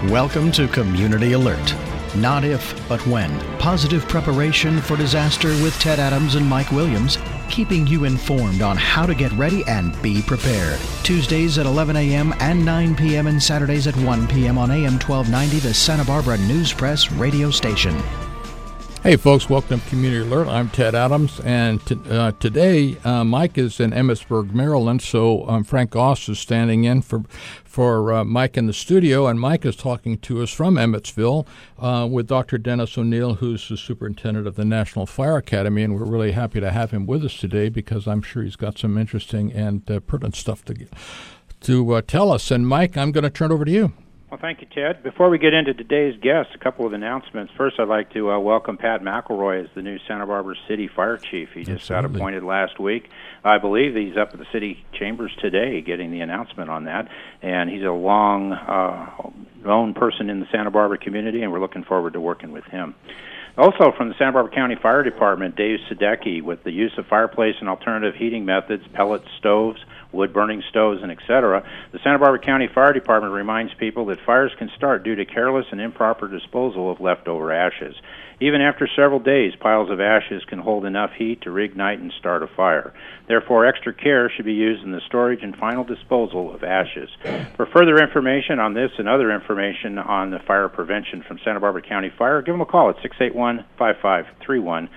Welcome to Community Alert. Not if, but when. Positive preparation for disaster with Ted Adams and Mike Williams, keeping you informed on how to get ready and be prepared. Tuesdays at 11 a.m. and 9 p.m. and Saturdays at 1 p.m. on AM 1290, the Santa Barbara News Press radio station. Hey folks, welcome to Community Alert. I'm Ted Adams, and today Mike is in Emmitsburg, Maryland, so Frank Goss is standing in for Mike in the studio, and Mike is talking to us from Emmetsville with Dr. Dennis O'Neill, who's the superintendent of the National Fire Academy, and we're really happy to have him with us today because I'm sure he's got some interesting and pertinent stuff to tell us. And Mike, I'm going to turn it over to you. Well, thank you, Ted. Before we get into today's guest, a couple of announcements. First, I'd like to welcome Pat McElroy as the new Santa Barbara City Fire Chief. He just got appointed last week. I believe he's up at the city chambers today getting the announcement on that. And he's a long-known person in the Santa Barbara community, and we're looking forward to working with him. Also, from the Santa Barbara County Fire Department, Dave Sadecki, with the use of fireplace and alternative heating methods, pellet stoves, wood-burning stoves, and etc., the Santa Barbara County Fire Department reminds people that fires can start due to careless and improper disposal of leftover ashes. Even after several days, piles of ashes can hold enough heat to reignite and start a fire. Therefore, extra care should be used in the storage and final disposal of ashes. For further information on this and other information on the fire prevention from Santa Barbara County Fire, give them a call at 681-5531,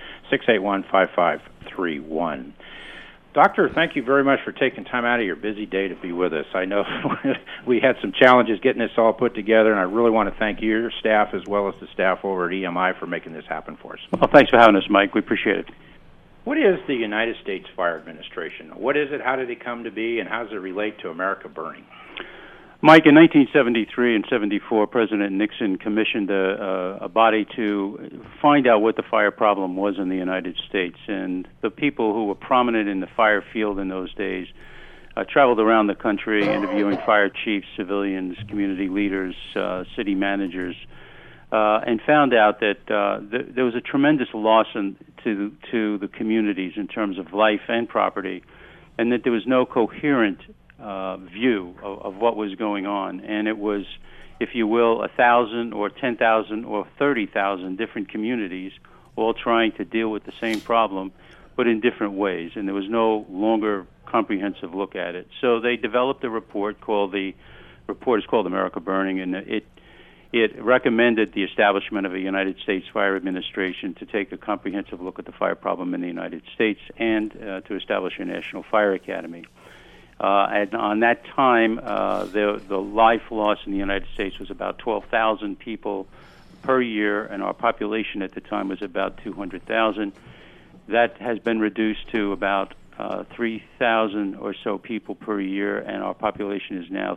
681-5531. Doctor, thank you very much for taking time out of your busy day to be with us. I know we had some challenges getting this all put together, and I really want to thank your staff as well as the staff over at EMI for making this happen for us. Well, thanks for having us, Mike. We appreciate it. What is the United States Fire Administration? What is it? How did it come to be? And how does it relate to America Burning? Mike, in 1973 and 74, President Nixon commissioned a body to find out what the fire problem was in the United States. And the people who were prominent in the fire field in those days traveled around the country interviewing fire chiefs, civilians, community leaders, city managers, and found out that there was a tremendous loss to the communities in terms of life and property, and that there was no coherent view of what was going on. And it was, if you will, 1,000 or 10,000 or 30,000 different communities all trying to deal with the same problem, but in different ways. And there was no longer comprehensive look at it. So they developed a report called America Burning, and it recommended the establishment of a United States Fire Administration to take a comprehensive look at the fire problem in the United States and to establish a National Fire Academy. And on that time, the life loss in the United States was about 12,000 people per year, and our population at the time was about 200,000. That has been reduced to about 3,000 or so people per year, and our population is now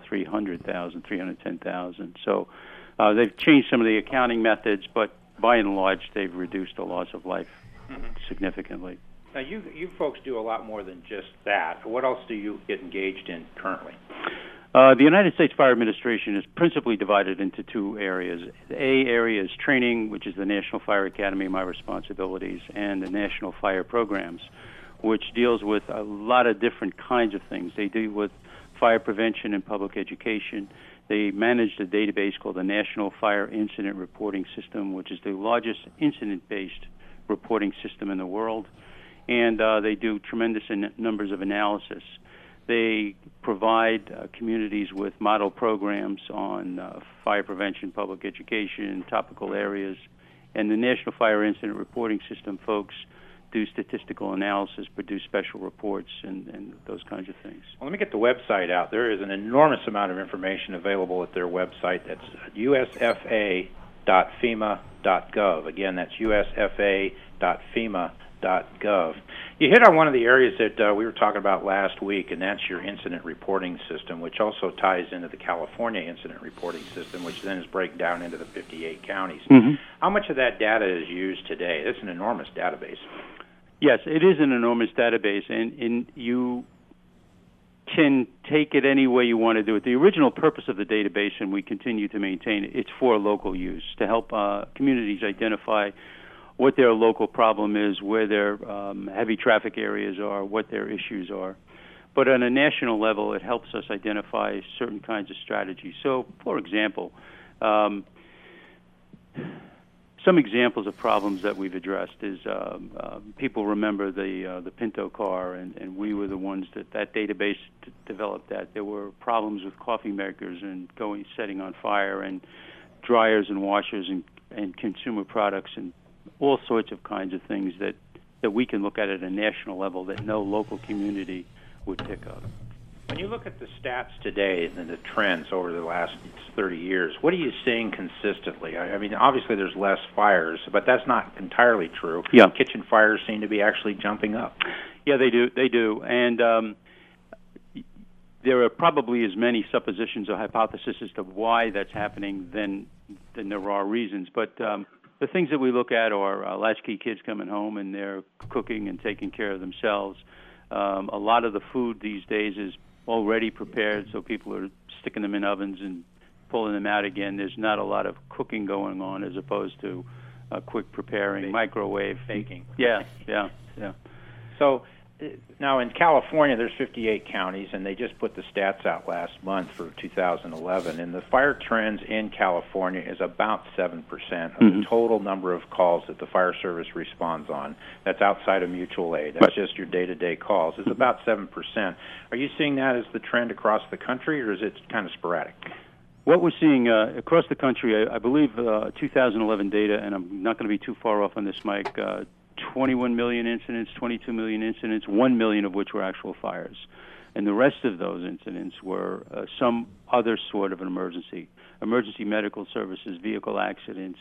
310,000. So they've changed some of the accounting methods, but by and large, they've reduced the loss of life significantly. Now, you folks do a lot more than just that. What else do you get engaged in currently? The United States Fire Administration is principally divided into two areas. The A area is training, which is the National Fire Academy, my responsibilities, and the National Fire Programs, which deals with a lot of different kinds of things. They deal with fire prevention and public education. They manage a database called the National Fire Incident Reporting System, which is the largest incident-based reporting system in the world. And they do tremendous numbers of analysis. They provide communities with model programs on fire prevention, public education, topical areas. And the National Fire Incident Reporting System folks do statistical analysis, produce special reports, and those kinds of things. Well, let me get the website out. There is an enormous amount of information available at their website. That's usfa.fema.gov. Again, that's usfa.fema.gov. You hit on one of the areas that we were talking about last week, and that's your incident reporting system, which also ties into the California incident reporting system, which then is breaking down into the 58 counties. Mm-hmm. How much of that data is used today? That's an enormous database. Yes, it is an enormous database, and you can take it any way you want to do it. The original purpose of the database, and we continue to maintain it, it's for local use, to help communities identify what their local problem is, where their heavy traffic areas are, what their issues are. But on a national level, it helps us identify certain kinds of strategies. So, for example, Some examples of problems that we've addressed is people remember the Pinto car, and we were the ones that database developed that. There were problems with coffee makers and setting on fire, and dryers and washers and consumer products and all sorts of kinds of things that we can look at a national level that no local community would pick up. When you look at the stats today and the trends over the last 30 years, what are you seeing consistently? I mean, obviously there's less fires, but that's not entirely true. Yeah. Kitchen fires seem to be actually jumping up. Yeah, they do. And there are probably as many suppositions or hypotheses as to why that's happening than there are reasons. But the things that we look at are latchkey kids coming home and they're cooking and taking care of themselves. A lot of the food these days is already prepared, so people are sticking them in ovens and pulling them out again. There's not a lot of cooking going on as opposed to quick preparing, microwave. Baking. Yeah. So now in California, there's 58 counties, and they just put the stats out last month for 2011, and the fire trends in California is about 7% of the total number of calls that the fire service responds on. That's outside of mutual aid. That's just your day-to-day calls. It's about 7%. Are you seeing that as the trend across the country, or is it kind of sporadic? What we're seeing across the country, I believe 2011 data, and I'm not going to be too far off on this, Mike, 21 million incidents, 22 million incidents, 1 million of which were actual fires. And the rest of those incidents were some other sort of an emergency medical services, vehicle accidents,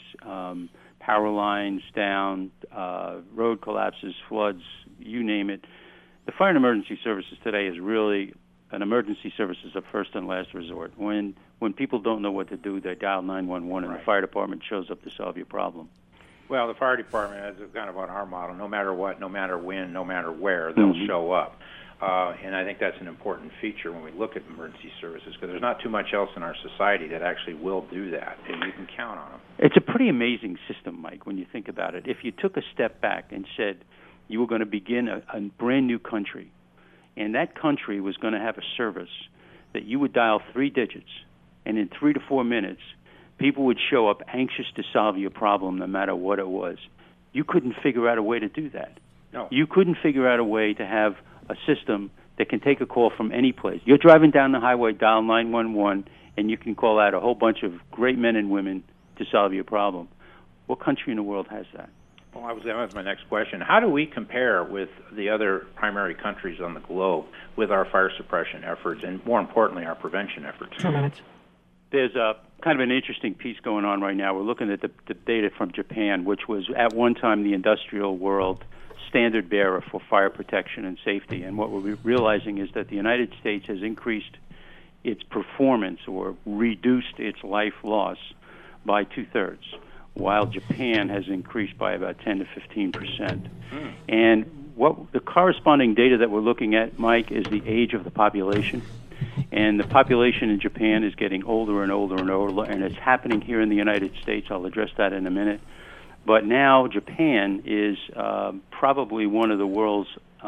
power lines down, road collapses, floods, you name it. The Fire and Emergency Services today is really an emergency services of first and last resort. When people don't know what to do, they dial 911 and the fire department shows up to solve your problem. Well, the fire department is kind of on our model. No matter what, no matter when, no matter where, they'll show up. And I think that's an important feature when we look at emergency services, because there's not too much else in our society that actually will do that, and you can count on them. It's a pretty amazing system, Mike, when you think about it. If you took a step back and said you were going to begin a brand new country, and that country was going to have a service that you would dial 3 digits, and in 3 to 4 minutes, people would show up anxious to solve your problem no matter what it was. You couldn't figure out a way to do that. No. You couldn't figure out a way to have a system that can take a call from any place. You're driving down the highway, dial 911, and you can call out a whole bunch of great men and women to solve your problem. What country in the world has that? Well, that was my next question. How do we compare with the other primary countries on the globe with our fire suppression efforts and, more importantly, our prevention efforts? 2 minutes. There's a kind of an interesting piece going on right now. We're looking at the data from Japan, which was at one time the industrial world standard bearer for fire protection and safety. And what we're realizing is that the United States has increased its performance or reduced its life loss by 2/3, while Japan has increased by about 10 to 15%. And what the corresponding data that we're looking at, Mike, is the age of the population. And the population in Japan is getting older and older and older, and it's happening here in the United States. I'll address that in a minute. But now Japan is probably one of the world's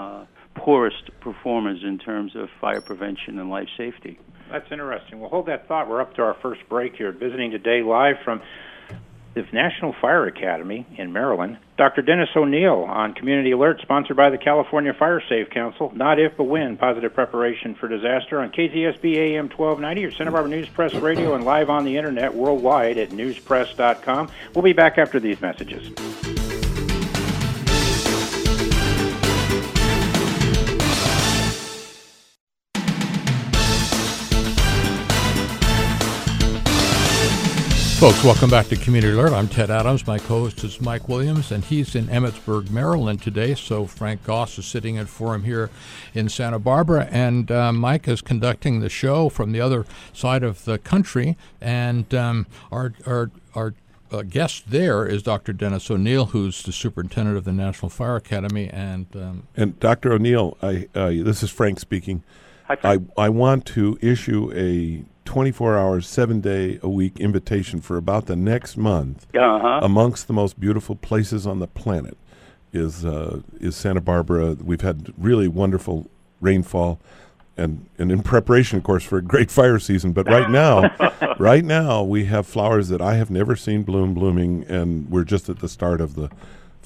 poorest performers in terms of fire prevention and life safety. That's interesting. Well, hold that thought. We're up to our first break here. Visiting today live from the National Fire Academy in Maryland, Dr. Dennis O'Neill on Community Alert, sponsored by the California Fire Safe Council. Not if, but when. Positive preparation for disaster on KZSB AM 1290, your Santa Barbara News Press Radio, and live on the internet worldwide at newspress.com. We'll be back after these messages. Folks, welcome back to Community Alert. I'm Ted Adams. My co-host is Mike Williams, and he's in Emmitsburg, Maryland today. So Frank Goss is sitting in for him here in Santa Barbara, and Mike is conducting the show from the other side of the country. And our guest there is Dr. Dennis O'Neill, who's the superintendent of the National Fire Academy. And Dr. O'Neill, this is Frank speaking. Hi, Frank. I want to issue a 24-hour, 7-day-a-week invitation for about the next month. Amongst the most beautiful places on the planet is Santa Barbara. We've had really wonderful rainfall. and in preparation, of course, for a great fire season. But right now we have flowers that I have never seen blooming, and we're just at the start of the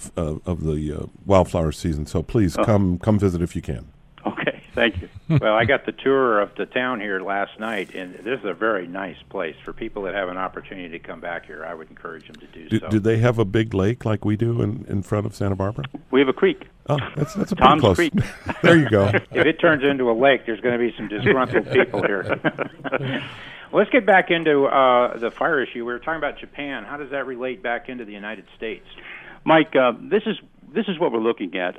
wildflower season. So please come visit if you can. Okay, thank you. Well, I got the tour of the town here last night, and this is a very nice place. For people that have an opportunity to come back here, I would encourage them to do so. Do they have a big lake like we do in front of Santa Barbara? We have a creek. Oh, that's a Tom's pretty close. Creek. There you go. If it turns into a lake, there's going to be some disgruntled people here. Let's get back into the fire issue. We were talking about Japan. How does that relate back into the United States? Mike, this is what we're looking at.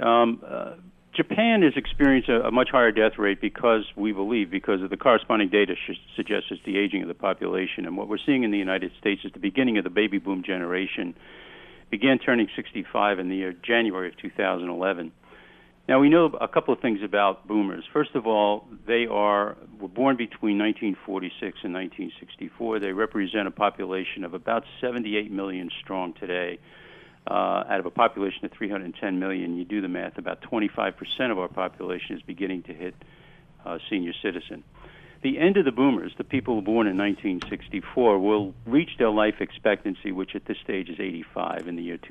Japan has experienced a much higher death rate because of the corresponding data suggests it's the aging of the population. And what we're seeing in the United States is the beginning of the baby boom generation began turning 65 in the year January of 2011. Now, we know a couple of things about boomers. First of all, they were born between 1946 and 1964. They represent a population of about 78 million strong today. Out of a population of 310 million, you do the math, about 25% of our population is beginning to hit senior citizen. The end of the boomers, the people born in 1964, will reach their life expectancy, which at this stage is 85 in the year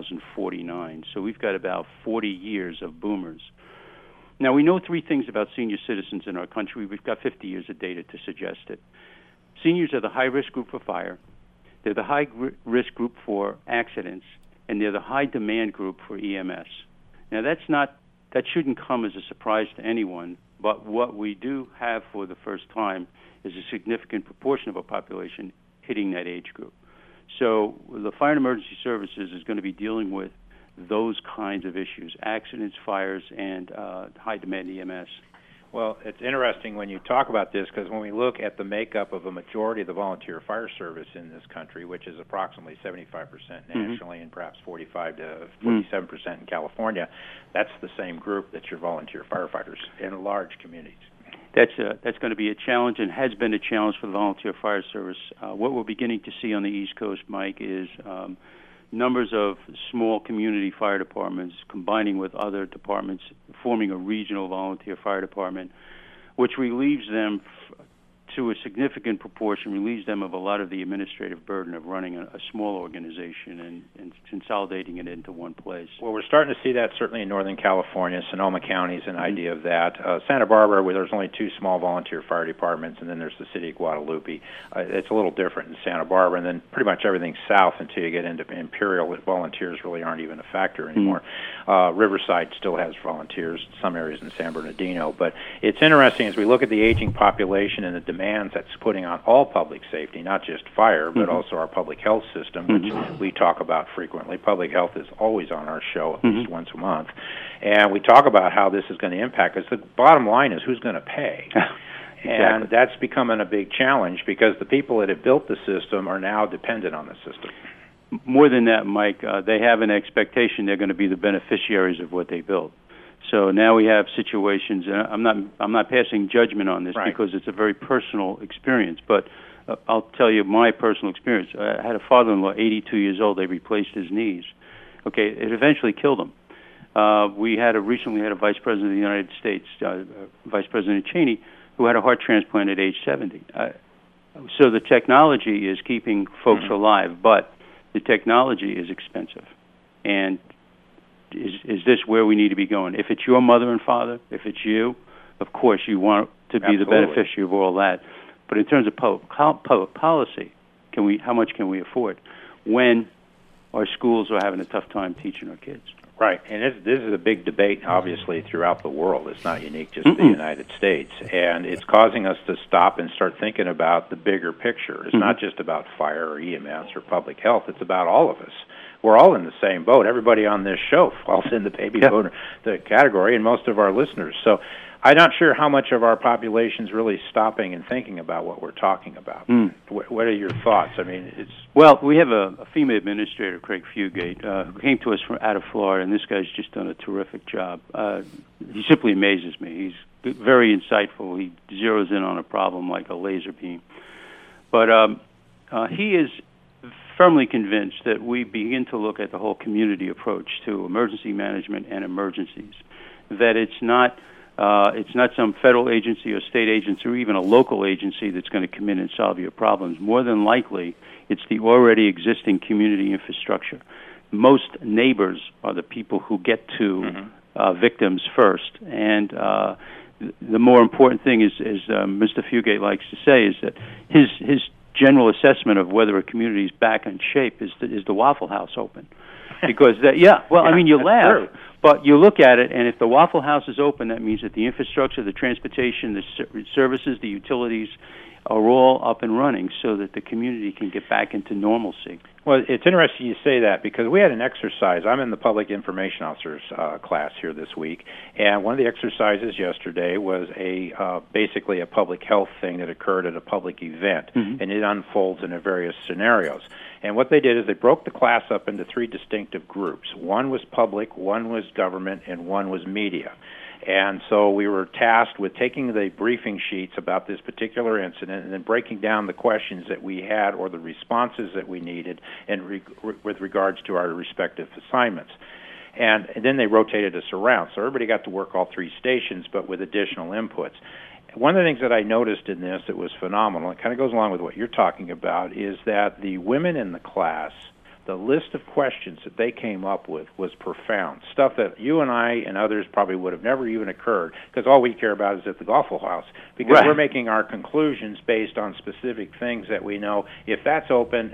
2049. So we've got about 40 years of boomers. Now, we know three things about senior citizens in our country. We've got 50 years of data to suggest it. Seniors are the high-risk group for fire. They're the high-risk group for accidents. And they're the high-demand group for EMS. Now, that shouldn't come as a surprise to anyone, but what we do have for the first time is a significant proportion of our population hitting that age group. So the Fire and Emergency Services is going to be dealing with those kinds of issues, accidents, fires, and high-demand EMS. Well, it's interesting when you talk about this, because when we look at the makeup of a majority of the volunteer fire service in this country, which is approximately 75% nationally and perhaps 45 to 47% in California, that's the same group that's your volunteer firefighters in large communities. That's going to be a challenge and has been a challenge for the volunteer fire service. What we're beginning to see on the East Coast, Mike, is numbers of small community fire departments combining with other departments, forming a regional volunteer fire department, which relieves them to a significant proportion, relieves them of a lot of the administrative burden of running a small organization and consolidating it into one place. Well, we're starting to see that certainly in Northern California. Sonoma County is an idea of that. Santa Barbara, where there's only two small volunteer fire departments, and then there's the city of Guadalupe. It's a little different in Santa Barbara, and then pretty much everything south until you get into Imperial. Volunteers really aren't even a factor anymore. Riverside still has volunteers, some areas in San Bernardino. But it's interesting as we look at the aging population and the demands that's putting on all public safety, not just fire, but also our public health system, which we talk about frequently. Public health is always on our show at least once a month. And we talk about how this is going to impact us. The bottom line is who's going to pay. Exactly. And that's becoming a big challenge because the people that have built the system are now dependent on the system. More than that, Mike, they have an expectation they're going to be the beneficiaries of what they built. So now we have situations, and I'm not passing judgment on this because it's a very personal experience, but I'll tell you my personal experience. I had a father-in-law, 82 years old. They replaced his knees. Okay, it eventually killed him. We recently had a Vice President of the United States, Vice President Cheney, who had a heart transplant at age 70. So the technology is keeping folks alive, but the technology is expensive. And is this where we need to be going? If it's your mother and father, if it's you, of course you want to be the beneficiary of all that. But in terms of public policy, how much can we afford when our schools are having a tough time teaching our kids? Right, and this is a big debate, obviously, throughout the world. It's not unique just to the United States, and it's causing us to stop and start thinking about the bigger picture. It's not just about fire or EMS or public health. It's about all of us. We're all in the same boat. Everybody on this show falls in the baby boomer the category, and most of our listeners. So I'm not sure how much of our population's really stopping and thinking about what we're talking about. What are your thoughts? I mean, Well, we have a female administrator, Craig Fugate, who came to us from out of Florida, and this guy's just done a terrific job. He simply amazes me. He's very insightful. He zeroes in on a problem like a laser beam. But he is firmly convinced that we begin to look at the whole community approach to emergency management and emergencies, that it's not It's not some federal agency or state agency or even a local agency that's going to come in and solve your problems. More than likely, it's the already existing community infrastructure. Most neighbors are the people who get to victims first. And the more important thing is, Mr. Fugate likes to say, is that his general assessment of whether a community is back in shape is the Waffle House open? Because I mean, you laugh, true. But you look at it, and if the Waffle House is open, that means that the infrastructure, the transportation, the services, the utilities are all up and running so that the community can get back into normalcy. Well, it's interesting you say that because we had an exercise. I'm in the public information officers class here this week, and one of the exercises yesterday was basically a public health thing that occurred at a public event, and it unfolds in various scenarios. And what they did is they broke the class up into three distinctive groups. One was public, one was government, and one was media. And so we were tasked with taking the briefing sheets about this particular incident and then breaking down the questions that we had or the responses that we needed with regards to our respective assignments. And then they rotated us around. So everybody got to work all three stations, but with additional inputs. One of the things that I noticed in this that was phenomenal, it kind of goes along with what you're talking about, is that the women in the class, the list of questions that they came up with was profound. Stuff that you and I and others probably would have never even occurred, because all we care about is at the Waffle House. Because we're making our conclusions based on specific things that we know. If that's open,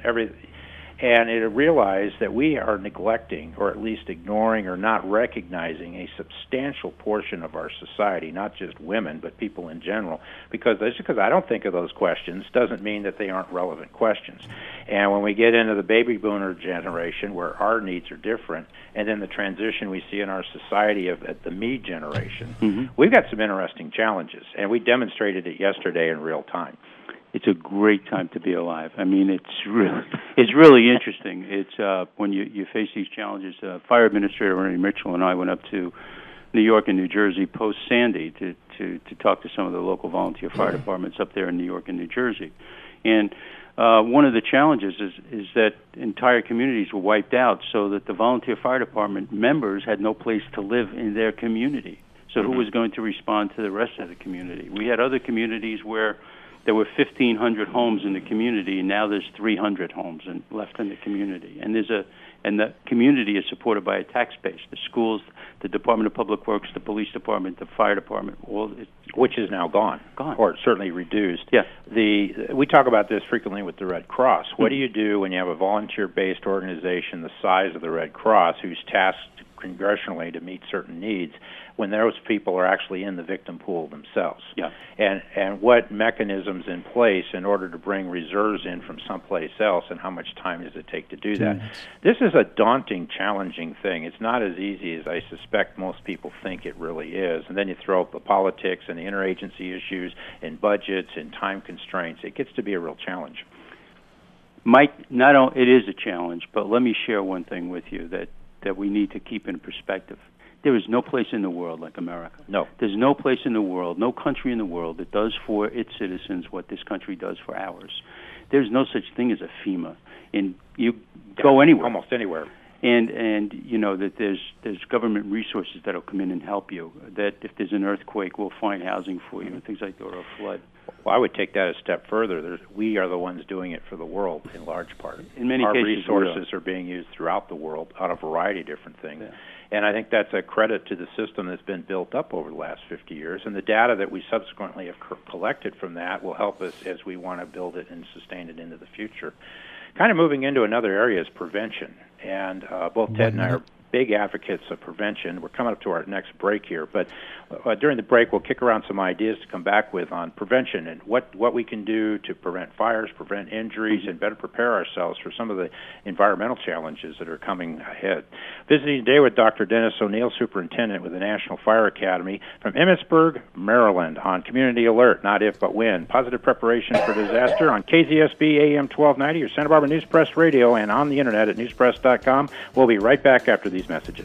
and it realized that we are neglecting, or at least ignoring, or not recognizing a substantial portion of our society, not just women, but people in general. Because just because I don't think of those questions doesn't mean that they aren't relevant questions. And when we get into the baby boomer generation, where our needs are different, and then the transition we see in our society at the me generation, we've got some interesting challenges, and we demonstrated it yesterday in real time. It's a great time to be alive. I mean, it's really interesting. It's when you face these challenges. Fire Administrator Ernie Mitchell and I went up to New York and New Jersey post Sandy to talk to some of the local volunteer fire departments up there in New York and New Jersey. And one of the challenges is that entire communities were wiped out, so that the volunteer fire department members had no place to live in their community. So who was going to respond to the rest of the community? We had other communities where there were 1,500 homes in the community, and now there's 300 homes left in the community. And the community is supported by a tax base. The schools, the Department of Public Works, the police department, the fire department, which is now gone, or certainly reduced. Yeah. We talk about this frequently with the Red Cross. What do you do when you have a volunteer-based organization the size of the Red Cross, who's tasked congressionally to meet certain needs, when those people are actually in the victim pool themselves? Yeah. And what mechanisms in place in order to bring reserves in from someplace else, and how much time does it take to do that? This is a daunting, challenging thing. It's not as easy as I suspect most people think it really is. And then you throw up the politics and the interagency issues and budgets and time constraints. It gets to be a real challenge. Mike, it is a challenge, but let me share one thing with you that we need to keep in perspective. There is no place in the world like America. No. There's no place in the world, no country in the world that does for its citizens what this country does for ours. There's no such thing as a FEMA. And you go anywhere. Almost anywhere. And you know that there's government resources that'll come in and help you. That if there's an earthquake, we'll find housing for you and things like that, or a flood. Well, I would take that a step further. We are the ones doing it for the world in large part. In many cases, our resources are being used throughout the world on a variety of different things. Yeah. And I think that's a credit to the system that's been built up over the last 50 years. And the data that we subsequently have collected from that will help us as we want to build it and sustain it into the future. Kind of moving into another area is prevention. And both Ted and I are big advocates of prevention. We're coming up to our next break here, but during the break we'll kick around some ideas to come back with on prevention and what we can do to prevent fires, prevent injuries, and better prepare ourselves for some of the environmental challenges that are coming ahead. Visiting today with Dr. Dennis O'Neill, Superintendent with the National Fire Academy from Emmitsburg, Maryland, on Community Alert, Not If But When, Positive Preparation for Disaster on KZSB AM 1290, your Santa Barbara News Press Radio, and on the internet at newspress.com. We'll be right back after these messages.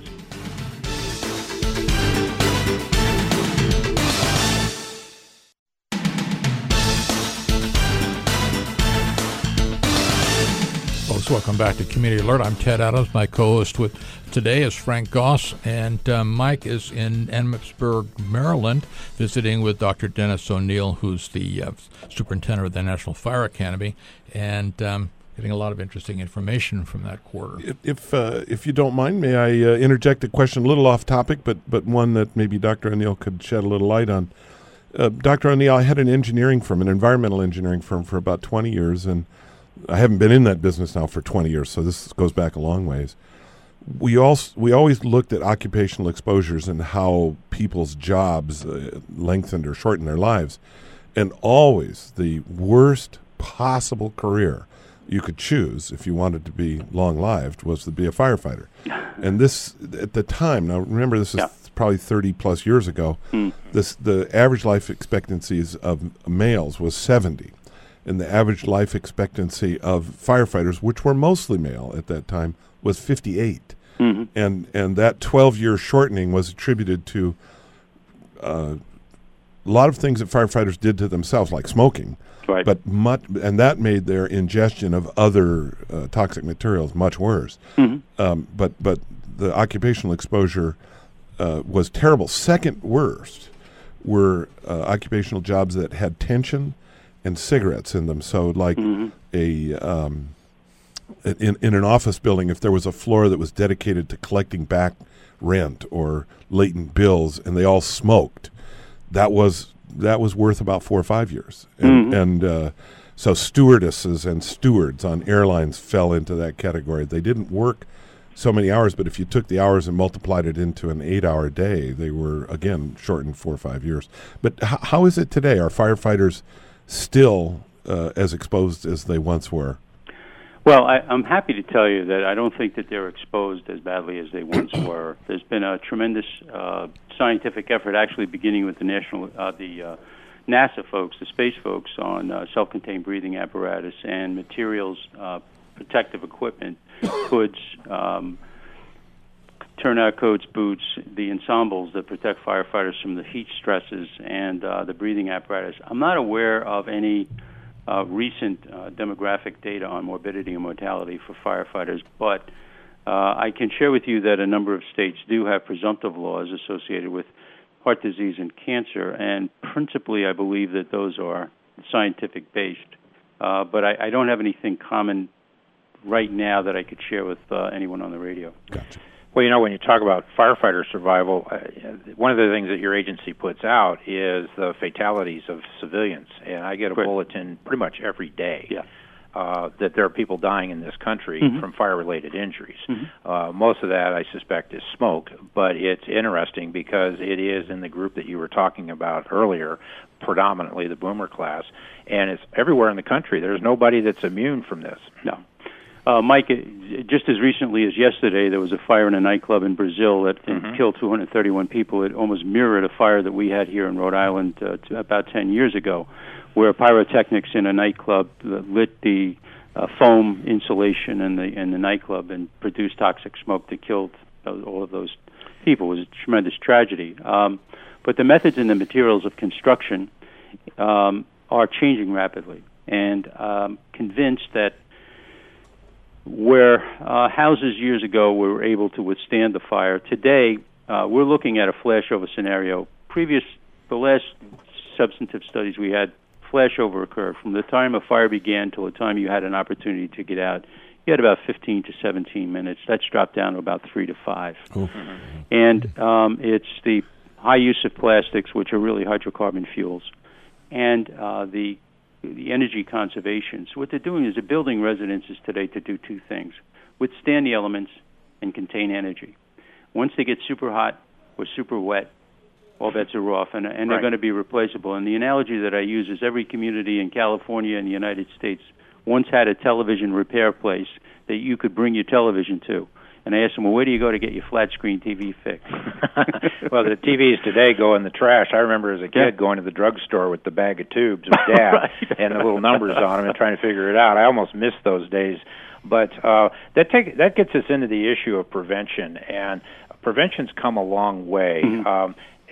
folks. Welcome back to Community Alert. I'm Ted Adams. My co-host with today is Frank Goss, and Mike is in Emmitsburg, Maryland, visiting with Dr. Dennis O'Neill, who's the superintendent of the National Fire Academy, and getting a lot of interesting information from that quarter. If you don't mind, may I interject a question a little off topic, but one that maybe Dr. O'Neill could shed a little light on. Dr. O'Neill, I had an environmental engineering firm for about 20 years, and I haven't been in that business now for 20 years, so this goes back a long ways. We always looked at occupational exposures and how people's jobs lengthened or shortened their lives, and always the worst possible career you could choose if you wanted to be long-lived was to be a firefighter. And this, at the time, now remember this is probably 30 plus years ago, the average life expectancies of males was 70, and the average life expectancy of firefighters, which were mostly male at that time, was 58. And that 12-year shortening was attributed to a lot of things that firefighters did to themselves, like smoking. Right. And that made their ingestion of other toxic materials much worse. But the occupational exposure was terrible. Second worst were occupational jobs that had tension and cigarettes in them. So, like in an office building, if there was a floor that was dedicated to collecting back rent or latent bills, and they all smoked, that was worth about 4 or 5 years. And so stewardesses and stewards on airlines fell into that category. They didn't work so many hours, but if you took the hours and multiplied it into an 8-hour day, they were, again, shortened 4 or 5 years. But how is it today? Are firefighters still as exposed as they once were? Well, I'm happy to tell you that I don't think that they're exposed as badly as they once were. There's been a tremendous scientific effort, actually beginning with the NASA folks, the space folks, on self-contained breathing apparatus and materials, protective equipment, hoods, turnout coats, boots, the ensembles that protect firefighters from the heat stresses, and the breathing apparatus. I'm not aware of any recent demographic data on morbidity and mortality for firefighters, but I can share with you that a number of states do have presumptive laws associated with heart disease and cancer, and principally I believe that those are scientific-based. But I don't have anything common right now that I could share with anyone on the radio. Gotcha. Well, when you talk about firefighter survival, one of the things that your agency puts out is the fatalities of civilians. And I get a bulletin pretty much every day that there are people dying in this country from fire-related injuries. Most of that, I suspect, is smoke. But it's interesting because it is in the group that you were talking about earlier, predominantly the boomer class. And it's everywhere in the country. There's nobody that's immune from this. No. Mike, just as recently as yesterday, there was a fire in a nightclub in Brazil that killed 231 people. It almost mirrored a fire that we had here in Rhode Island about 10 years ago, where pyrotechnics in a nightclub lit the foam insulation in the nightclub and produced toxic smoke that killed all of those people. It was a tremendous tragedy. But the methods and the materials of construction are changing rapidly, and I'm convinced that where houses years ago were able to withstand the fire, today we're looking at a flashover scenario. The last substantive studies we had, flashover occurred from the time a fire began till the time you had an opportunity to get out. You had about 15 to 17 minutes. That's dropped down to about 3 to 5. And it's the high use of plastics, which are really hydrocarbon fuels, and the energy conservation. So what they're doing is they're building residences today to do two things: withstand the elements and contain energy. Once they get super hot or super wet, all bets are off, and they're going to be replaceable. And the analogy that I use is every community in California and the United States once had a television repair place that you could bring your television to. And I asked them, well, where do you go to get your flat-screen TV fixed? Well, the TVs today go in the trash. I remember as a kid going to the drugstore with the bag of tubes with Dad and the little numbers on them and trying to figure it out. I almost missed those days. But that gets us into the issue of prevention, and prevention's come a long way.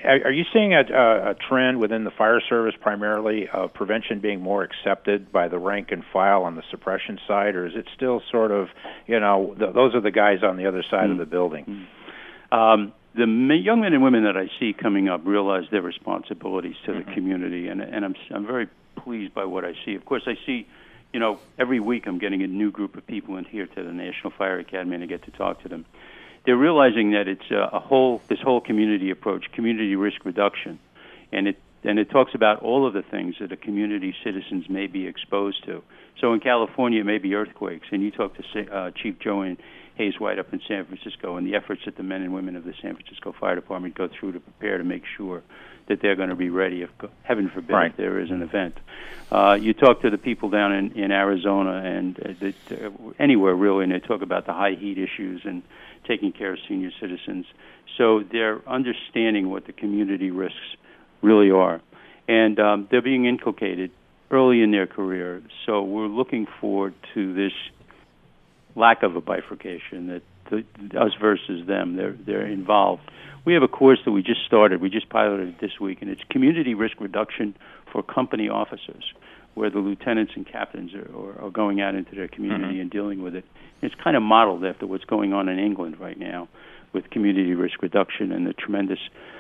are you seeing a trend within the fire service primarily of prevention being more accepted by the rank and file on the suppression side, or is it still sort of, those are the guys on the other side of the building? The young men and women that I see coming up realize their responsibilities to the community, and I'm very pleased by what I see. Of course, I see, every week I'm getting a new group of people in here to the National Fire Academy, and I get to talk to them. They're realizing that it's this whole community approach, community risk reduction, and it talks about all of the things that a community citizens may be exposed to. So in California, it may be earthquakes, and you talk to Chief Joanne Hayes White up in San Francisco, and the efforts that the men and women of the San Francisco Fire Department go through to prepare to make sure that they're going to be ready if, heaven forbid, if there is an event. You talk to the people down in Arizona and anywhere really, and they talk about the high heat issues and taking care of senior citizens. So they're understanding what the community risks really are. And they're being inculcated early in their career. So we're looking forward to this lack of a bifurcation, that us versus them, they're involved. We have a course that we just started. We just piloted it this week, and it's community risk reduction for company officers, where the lieutenants and captains are going out into their community and dealing with it. It's kind of modeled after what's going on in England right now with community risk reduction and the tremendous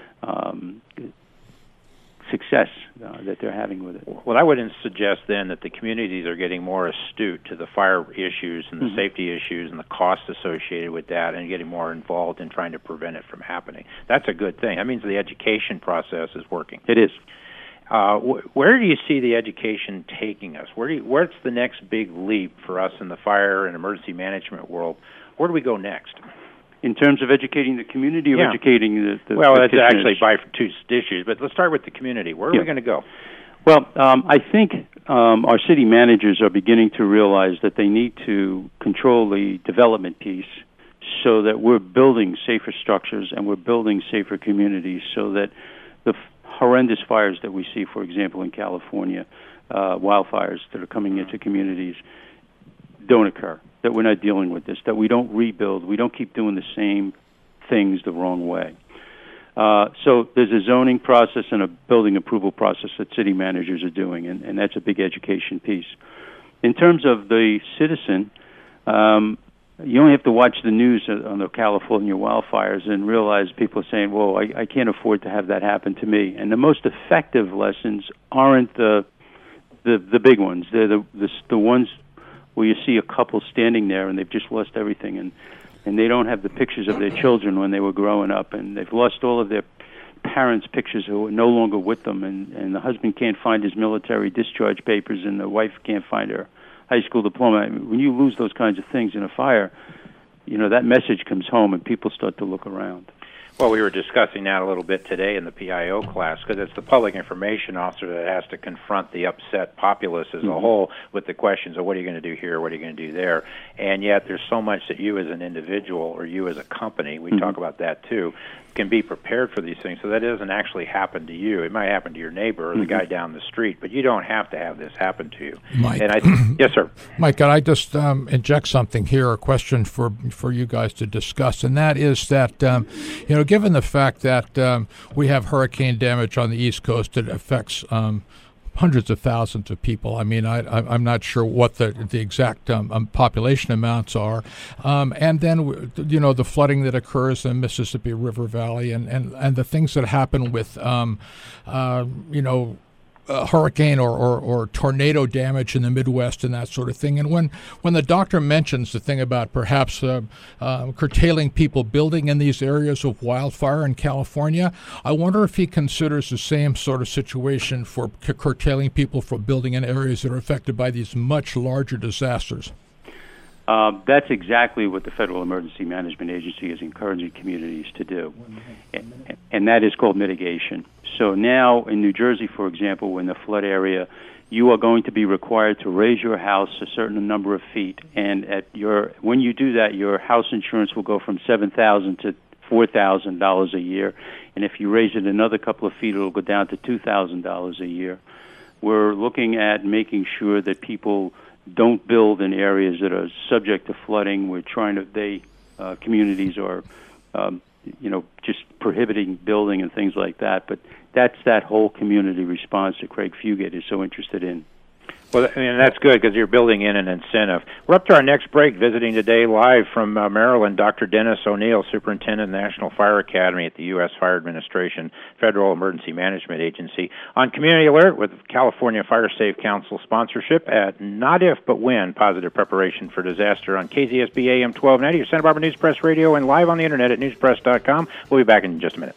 success that they're having with it. Well, I would suggest then that the communities are getting more astute to the fire issues and the safety issues and the costs associated with that, and getting more involved in trying to prevent it from happening. That's a good thing. That means the education process is working. It is. Where do you see the education taking us? Where's the next big leap for us in the fire and emergency management world? Where do we go next? In terms of educating the community or educating the well, it's actually by two issues, but let's start with the community. Where are we going to go? Well, I think our city managers are beginning to realize that they need to control the development piece so that we're building safer structures and we're building safer communities so that the horrendous fires that we see, for example, in California, wildfires that are coming into communities, don't occur, that we're not dealing with this, that we don't rebuild, we don't keep doing the same things the wrong way. So there's a zoning process and a building approval process that city managers are doing, and that's a big education piece. In terms of the citizen, you only have to watch the news on the California wildfires and realize people are saying, well, I can't afford to have that happen to me. And the most effective lessons aren't the big ones. They're the ones where you see a couple standing there and they've just lost everything, and they don't have the pictures of their children when they were growing up, and they've lost all of their parents' pictures who are no longer with them, and the husband can't find his military discharge papers, and the wife can't find her high school diploma. I mean, when you lose those kinds of things in a fire, that message comes home and people start to look around. Well, we were discussing that a little bit today in the PIO class, because it's the public information officer that has to confront the upset populace as a whole with the questions of what are you going to do here, what are you going to do there, and yet there's so much that you as an individual or you as a company, we talk about that too, can be prepared for these things so that it doesn't actually happen to you. It might happen to your neighbor or the guy down the street, but you don't have to have this happen to you. Mike, yes, sir. Mike, can I just inject something here, a question for you guys to discuss, and that is that, given the fact that we have hurricane damage on the East Coast that affects hundreds of thousands of people. I mean, I'm not sure what the exact population amounts are. And then, the flooding that occurs in Mississippi River Valley and the things that happen with, hurricane or tornado damage in the Midwest and that sort of thing. And when the doctor mentions the thing about perhaps curtailing people building in these areas of wildfire in California, I wonder if he considers the same sort of situation for curtailing people from building in areas that are affected by these much larger disasters. That's exactly what the Federal Emergency Management Agency is encouraging communities to do, and that is called mitigation. So now in New Jersey, for example, in the flood area, you are going to be required to raise your house a certain number of feet, and when you do that, your house insurance will go from $7,000 to $4,000 a year, and if you raise it another couple of feet, it'll go down to $2,000 a year. We're looking at making sure that people don't build in areas that are subject to flooding. We're trying to, communities are just prohibiting building and things like that. But that's that whole community response that Craig Fugate is so interested in. Well, that's good because you're building in an incentive. We're up to our next break. Visiting today live from Maryland, Dr. Dennis O'Neil, Superintendent of the National Fire Academy at the U.S. Fire Administration, Federal Emergency Management Agency, on Community Alert with California Fire Safe Council sponsorship at Not If But When, Positive Preparation for Disaster on KZSB AM 1290, your Santa Barbara News Press Radio, and live on the internet at newspress.com. We'll be back in just a minute.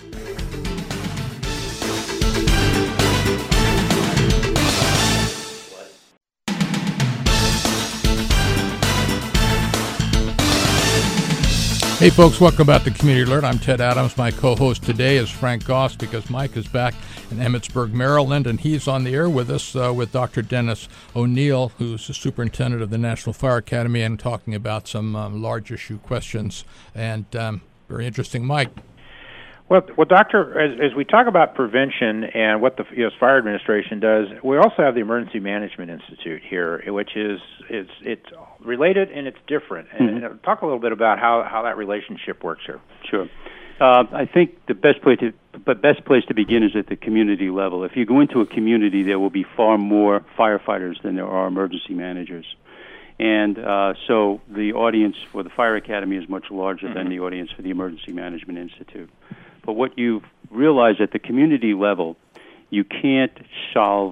Hey folks, welcome back to Community Alert. I'm Ted Adams. My co-host today is Frank Goss because Mike is back in Emmitsburg, Maryland, and he's on the air with us with Dr. Dennis O'Neil, who's the superintendent of the National Fire Academy, and talking about some large issue questions. And very interesting, Mike. Well, Doctor, as we talk about prevention and what the U.S. Fire Administration does, we also have the Emergency Management Institute here, which is it's related and it's different. And talk a little bit about how that relationship works here. Sure. I think the best place to begin is at the community level. If you go into a community, there will be far more firefighters than there are emergency managers. And so the audience for the Fire Academy is much larger than the audience for the Emergency Management Institute. But what you realize at the community level, you can't solve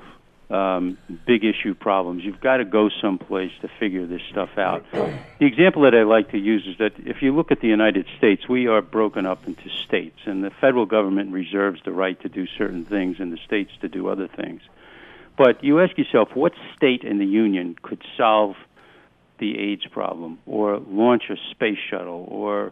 big issue problems. You've got to go someplace to figure this stuff out. The example that I like to use is that if you look at the United States, we are broken up into states, and the federal government reserves the right to do certain things and the states to do other things. But you ask yourself, what state in the Union could solve the AIDS problem or launch a space shuttle or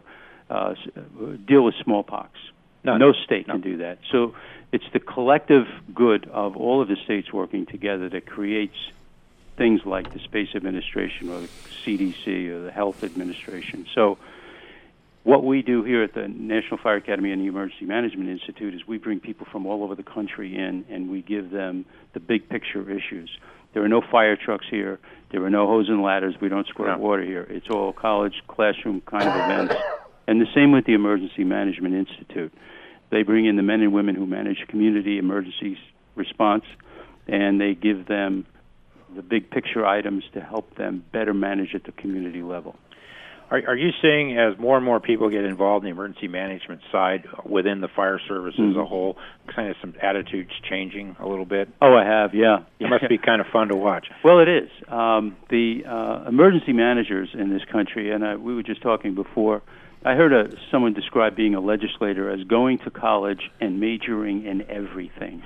deal with smallpox? No state can do that. So it's the collective good of all of the states working together that creates things like the Space Administration or the CDC or the Health Administration. So what we do here at the National Fire Academy and the Emergency Management Institute is we bring people from all over the country in, and we give them the big picture issues. There are no fire trucks here. There are no hose and ladders. We don't squirt water here. It's all college, classroom kind of events. And the same with the Emergency Management Institute. They bring in the men and women who manage community emergency response, and they give them the big picture items to help them better manage at the community level. Are you seeing, as more and more people get involved in the emergency management side within the fire service as a whole, kind of some attitudes changing a little bit? Oh, I have, yeah. It must be kind of fun to watch. Well, it is. The emergency managers in this country, and we were just talking before, I heard someone describe being a legislator as going to college and majoring in everything.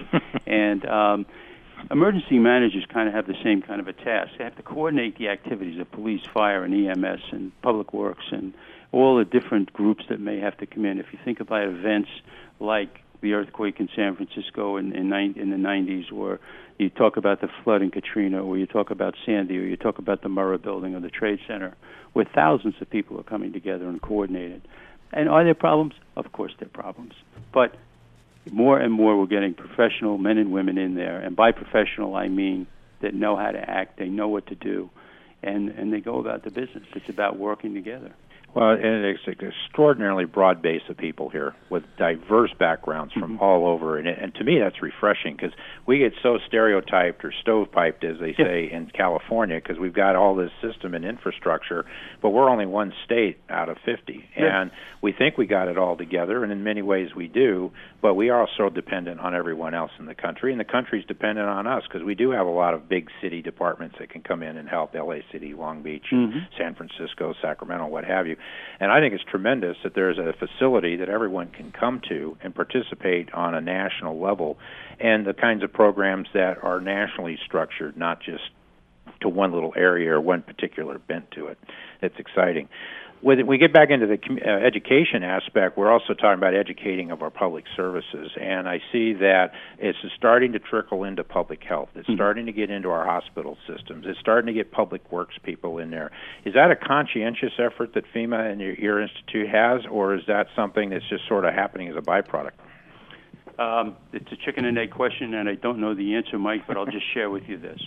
And emergency managers kind of have the same kind of a task. They have to coordinate the activities of police, fire, and EMS and public works and all the different groups that may have to come in. If you think about events like the earthquake in San Francisco in the 90s, or you talk about the flood in Katrina, or you talk about Sandy, or you talk about the Murrah building or the Trade Center, where thousands of people are coming together and coordinated. And are there problems? Of course there are problems. But more and more we're getting professional men and women in there. And by professional, I mean that know how to act, they know what to do, and they go about the business. It's about working together. Well, and it's an extraordinarily broad base of people here with diverse backgrounds from all over. And to me, that's refreshing because we get so stereotyped or stovepiped, as they say in California, because we've got all this system and infrastructure, but we're only one state out of 50. And we think we got it all together, and in many ways we do, but we are also dependent on everyone else in the country, and the country's dependent on us because we do have a lot of big city departments that can come in and help, L.A. City, Long Beach, San Francisco, Sacramento, what have you. And I think it's tremendous that there's a facility that everyone can come to and participate on a national level, and the kinds of programs that are nationally structured, not just to one little area or one particular bent to it. It's exciting. When we get back into the education aspect, we're also talking about educating of our public services, and I see that it's starting to trickle into public health. It's starting to get into our hospital systems. It's starting to get public works people in there. Is that a conscientious effort that FEMA and your institute has, or is that something that's just sort of happening as a byproduct? It's a chicken and egg question, and I don't know the answer, Mike, but I'll just share with you this.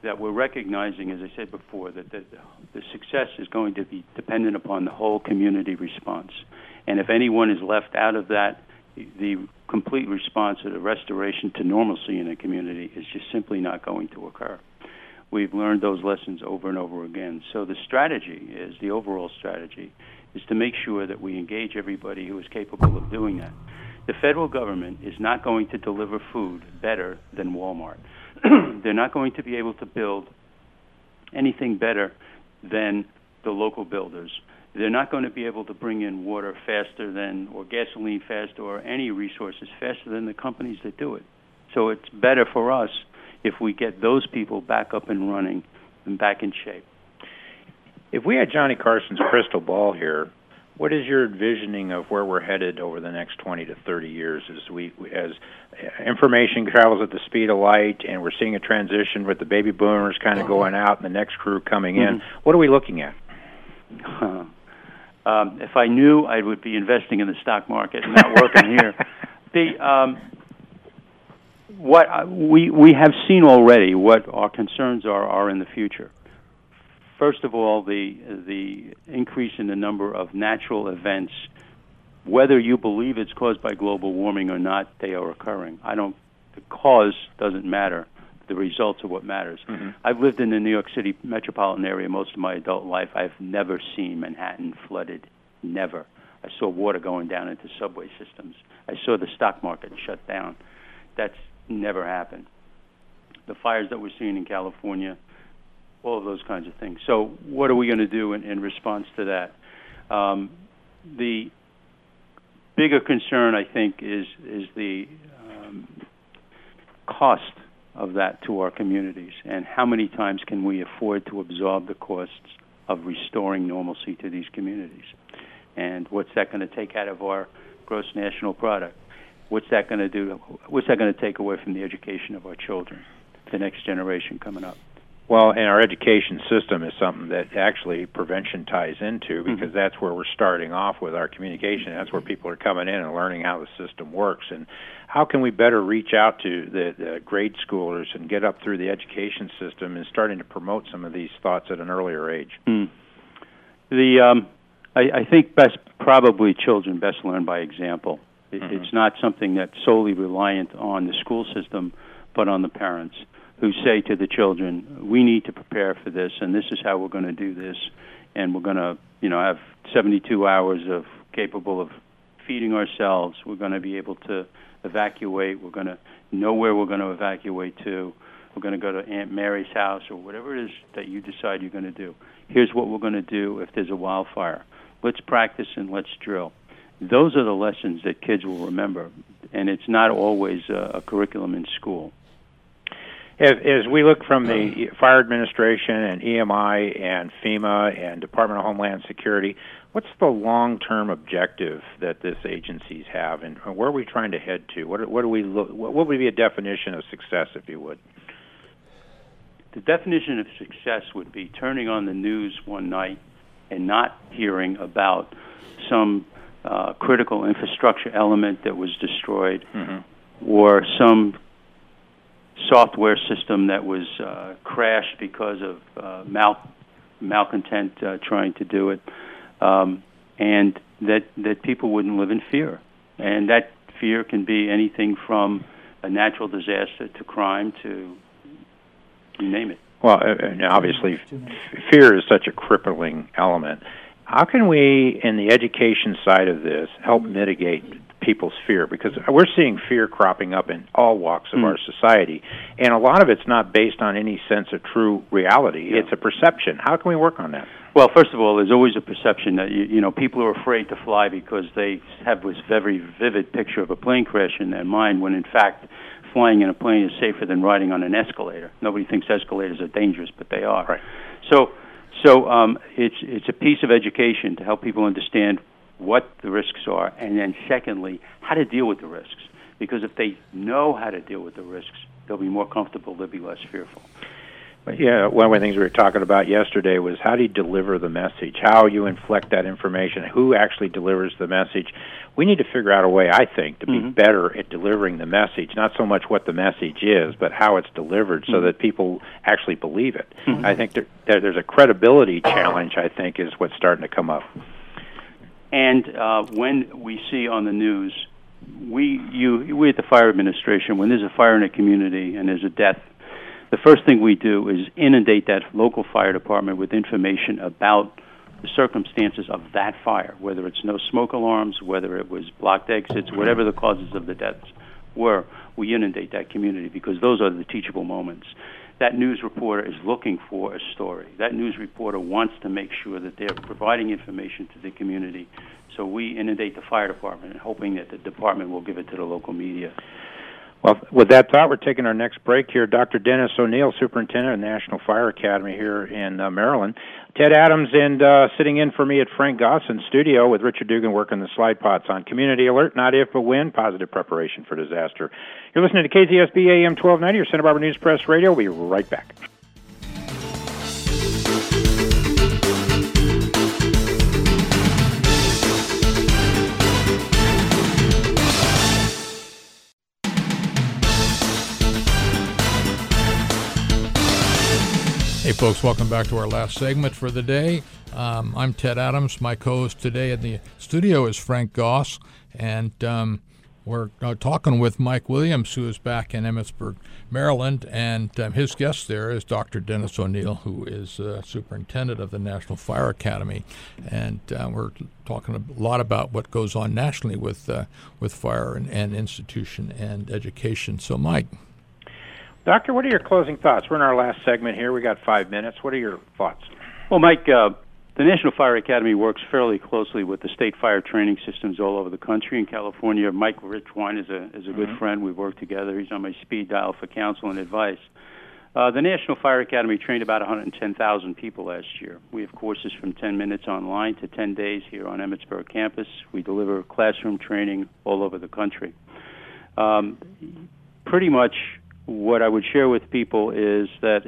that we're recognizing, as I said before, that the success is going to be dependent upon the whole community response. And if anyone is left out of that, the complete response or the restoration to normalcy in a community is just simply not going to occur. We've learned those lessons over and over again. So the overall strategy is to make sure that we engage everybody who is capable of doing that. The federal government is not going to deliver food better than Walmart. They're not going to be able to build anything better than the local builders. They're not going to be able to bring in water faster than, or gasoline faster, or any resources faster than the companies that do it. So it's better for us if we get those people back up and running and back in shape. If we had Johnny Carson's crystal ball here, what is your envisioning of where we're headed over the next 20 to 30 years as information travels at the speed of light, and we're seeing a transition with the baby boomers kind of going out and the next crew coming in? What are we looking at? If I knew, I would be investing in the stock market and not working here. What we have seen already, what our concerns are in the future. First of all, the increase in the number of natural events, whether you believe it's caused by global warming or not, they are occurring. The cause doesn't matter. The results are what matters. I've lived in the New York City metropolitan area most of my adult life. I've never seen Manhattan flooded. Never. I saw water going down into subway systems. I saw the stock market shut down. That's never happened. The fires that we're seeing in California, all of those kinds of things. So what are we going to do in response to that? The bigger concern, I think, is the cost of that to our communities, and how many times can we afford to absorb the costs of restoring normalcy to these communities? And what's that going to take out of our gross national product? What's that going to do? What's that going to take away from the education of our children, the next generation coming up? Well, and our education system is something that actually prevention ties into, because that's where we're starting off with our communication. That's where people are coming in and learning how the system works. And how can we better reach out to the grade schoolers and get up through the education system and starting to promote some of these thoughts at an earlier age? I think probably children best learn by example. It's not something that's solely reliant on the school system, but on the parents, who say to the children, we need to prepare for this, and this is how we're going to do this, and we're going to, have 72 hours of capable of feeding ourselves. We're going to be able to evacuate. We're going to know where we're going to evacuate to. We're going to go to Aunt Mary's house, or whatever it is that you decide you're going to do. Here's what we're going to do if there's a wildfire. Let's practice and let's drill. Those are the lessons that kids will remember, and it's not always a curriculum in school. As we look from the Fire Administration and EMI and FEMA and Department of Homeland Security, what's the long-term objective that these agencies have, and where are we trying to head to? What do we look? What would be a definition of success, if you would? The definition of success would be turning on the news one night and not hearing about some critical infrastructure element that was destroyed, or some software system that was crashed because of malcontent trying to do it, and that people wouldn't live in fear. And that fear can be anything from a natural disaster to crime to you name it. Well, and obviously, fear is such a crippling element. How can we, in the education side of this, help mitigate people's fear? Because we're seeing fear cropping up in all walks of our society, and a lot of it's not based on any sense of true reality. It's a perception. How can we work on that? Well, first of all, there's always a perception that people are afraid to fly because they have this very vivid picture of a plane crash in their mind, when in fact flying in a plane is safer than riding on an escalator. Nobody thinks escalators are dangerous, but they are. Right. So it's a piece of education to help people understand what the risks are, and then secondly, how to deal with the risks. Because if they know how to deal with the risks, they'll be more comfortable, they'll be less fearful. Yeah, one of the things we were talking about yesterday was how do you deliver the message, how you inflect that information, who actually delivers the message. We need to figure out a way, I think, to be better at delivering the message, not so much what the message is, but how it's delivered so that people actually believe it. I think there's a credibility challenge, I think, is what's starting to come up. And when we see on the news, we at the Fire Administration, when there's a fire in a community and there's a death, the first thing we do is inundate that local fire department with information about the circumstances of that fire, whether it's no smoke alarms, whether it was blocked exits, whatever the causes of the deaths were. We inundate that community because those are the teachable moments. That news reporter is looking for a story. That news reporter wants to make sure that they're providing information to the community. So we inundate the fire department, hoping that the department will give it to the local media. Well, with that thought, we're taking our next break here. Dr. Dennis O'Neil, Superintendent of the National Fire Academy here in Maryland. Ted Adams and sitting in for me at Frank Goss in studio with Richard Dugan working the slide pots on Community Alert, Not If But When, Positive Preparation for Disaster. You're listening to KZSB AM 1290, your Santa Barbara News Press Radio. We'll be right back. Hey folks, welcome back to our last segment for the day. I'm Ted Adams. My co-host today in the studio is Frank Goss, and we're talking with Mike Williams, who is back in Emmitsburg, Maryland, and his guest there is Dr. Dennis O'Neil, who is superintendent of the National Fire Academy, and we're talking a lot about what goes on nationally with fire and institution and education. So, Mike. Doctor, what are your closing thoughts? We're in our last segment here. We got 5 minutes. What are your thoughts? Well, Mike, the National Fire Academy works fairly closely with the state fire training systems all over the country. In California, Mike Richwine is a good friend. We've worked together. He's on my speed dial for counsel and advice. The National Fire Academy trained about 110,000 people last year. We have courses from 10 minutes online to 10 days here on Emmitsburg campus. We deliver classroom training all over the country. Pretty much what I would share with people is that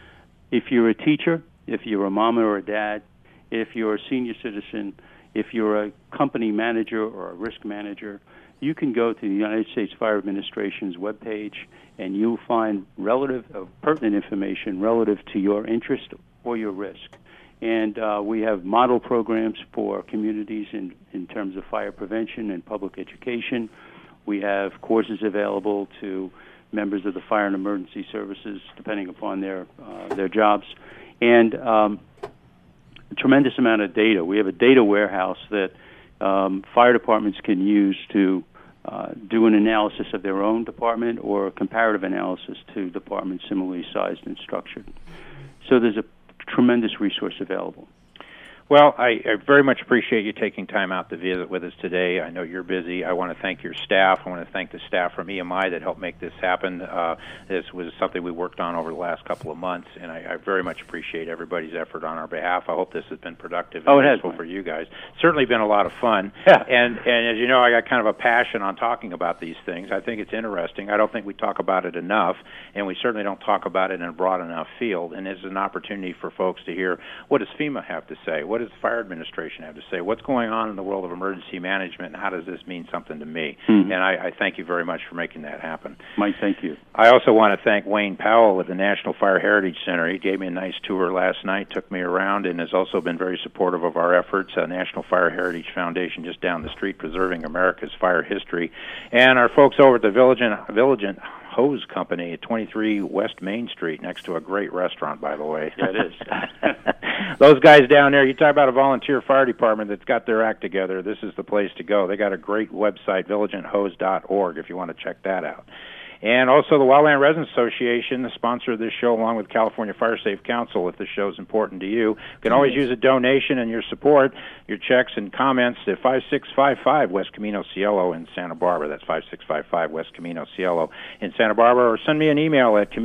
if you're a teacher, if you're a mom or a dad, if you're a senior citizen, if you're a company manager or a risk manager, you can go to the United States Fire Administration's webpage and you'll find pertinent information relative to your interest or your risk. And we have model programs for communities in terms of fire prevention and public education. We have courses available to members of the fire and emergency services, depending upon their jobs, and a tremendous amount of data. We have a data warehouse that fire departments can use to do an analysis of their own department or a comparative analysis to departments similarly sized and structured. So there's a tremendous resource available. Well, I very much appreciate you taking time out to visit with us today. I know you're busy. I want to thank your staff. I want to thank the staff from EMI that helped make this happen. This was something we worked on over the last couple of months, and I very much appreciate everybody's effort on our behalf. I hope this has been productive and useful for you guys. Certainly been a lot of fun. Yeah. And as you know, I got kind of a passion on talking about these things. I think it's interesting. I don't think we talk about it enough, and we certainly don't talk about it in a broad enough field. And it's an opportunity for folks to hear, what does FEMA have to say? What does the Fire Administration have to say? What's going on in the world of emergency management, and how does this mean something to me? And I thank you very much for making that happen. Mike, thank you. I also want to thank Wayne Powell at the National Fire Heritage Center. He gave me a nice tour last night, took me around, and has also been very supportive of our efforts. National Fire Heritage Foundation just down the street, preserving America's fire history. And our folks over at the Villigent Hose Company at 23 West Main Street, next to a great restaurant, by the way. Yeah, it is. Those guys down there, you talk about a volunteer fire department that's got their act together, this is the place to go. They got a great website, villagenthose.org, if you want to check that out. And also the Wildland Residents Association, the sponsor of this show, along with California Fire Safe Council, if this show is important to you. You can always use a donation and your support, your checks and comments to 5655 West Camino Cielo in Santa Barbara. That's 5655 West Camino Cielo in Santa Barbara. Or send me an email at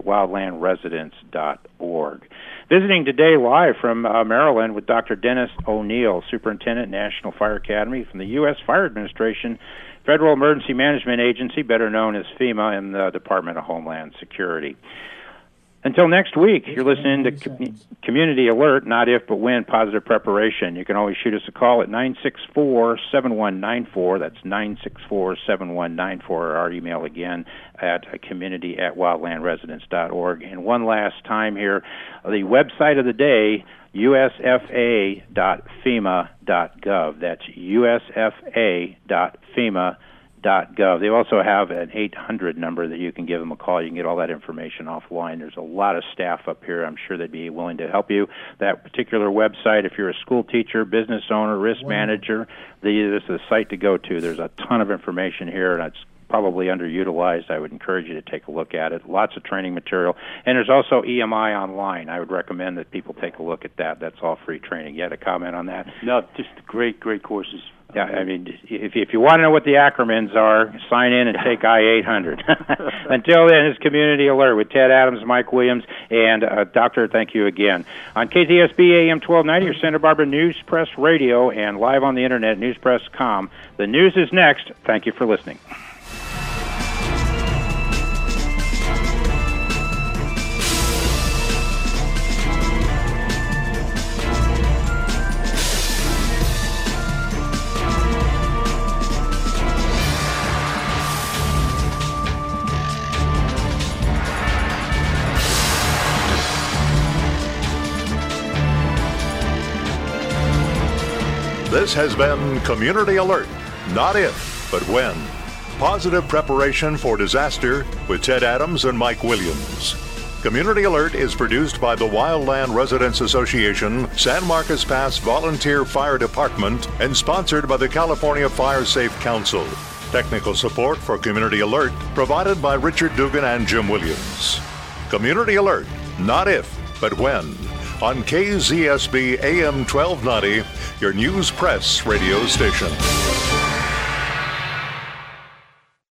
community@wildlandresidents.org. Visiting today live from Maryland with Dr. Dennis O'Neil, Superintendent, National Fire Academy from the U.S. Fire Administration, Federal Emergency Management Agency, better known as FEMA, and the Department of Homeland Security. Until next week, you're listening to Community Alert, Not If But When, Positive Preparation. You can always shoot us a call at 964-7194. That's 964-7194. Our email again at community@wildlandresidence.org. And one last time here, the website of the day, usfa.fema.gov. That's usfa.fema.gov. They also have an 800 number that you can give them a call. You can get all that information offline. There's a lot of staff up here. I'm sure they'd be willing to help you. That particular website, if you're a school teacher, business owner, risk manager, this is the site to go to. There's a ton of information here, and it's probably underutilized. I would encourage you to take a look at it. Lots of training material. And there's also EMI online. I would recommend that people take a look at that. That's all free training. You had a comment on that? No, just great courses. Yeah, I mean, if you want to know what the acronyms are, sign in and take I-800. Until then, it's Community Alert with Ted Adams, Mike Williams, and Doctor, thank you again. On KZSB AM 1290, your Santa Barbara News Press Radio, and live on the Internet, newspress.com. The news is next. Thank you for listening. This has been Community Alert, Not If, But When. Positive Preparation for Disaster with Ted Adams and Mike Williams. Community Alert is produced by the Wildland Residents Association, San Marcos Pass Volunteer Fire Department, and sponsored by the California Fire Safe Council. Technical support for Community Alert provided by Richard Dugan and Jim Williams. Community Alert, Not If, But When. On KZSB AM 1290, your News Press radio station.